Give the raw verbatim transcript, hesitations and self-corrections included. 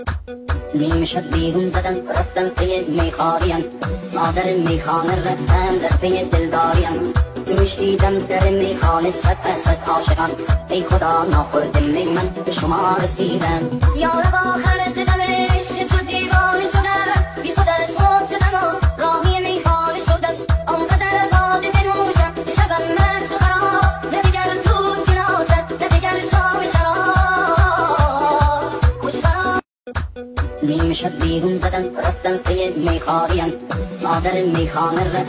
نیم شب بیرون زدن رفتن پی میخاریم، مادر میخانه رفتن در پی دلداریم. میشنیدم در میخانه صد پس از عاشقان، ای خدا ناخورده می من به شما رسیدم. یارب آخر زدمش که تو دیوانه شدم، بی خود از خود شدم و راهی میخانه شدم. آنقدر باده بنوشم که شبم مست و خراب، نه دیگر دوست شناسم نه دیگر جام شراب. خوشبرام نیم شب بیرون زدن رفتن پی میخاریم، مادر میخانه رفتن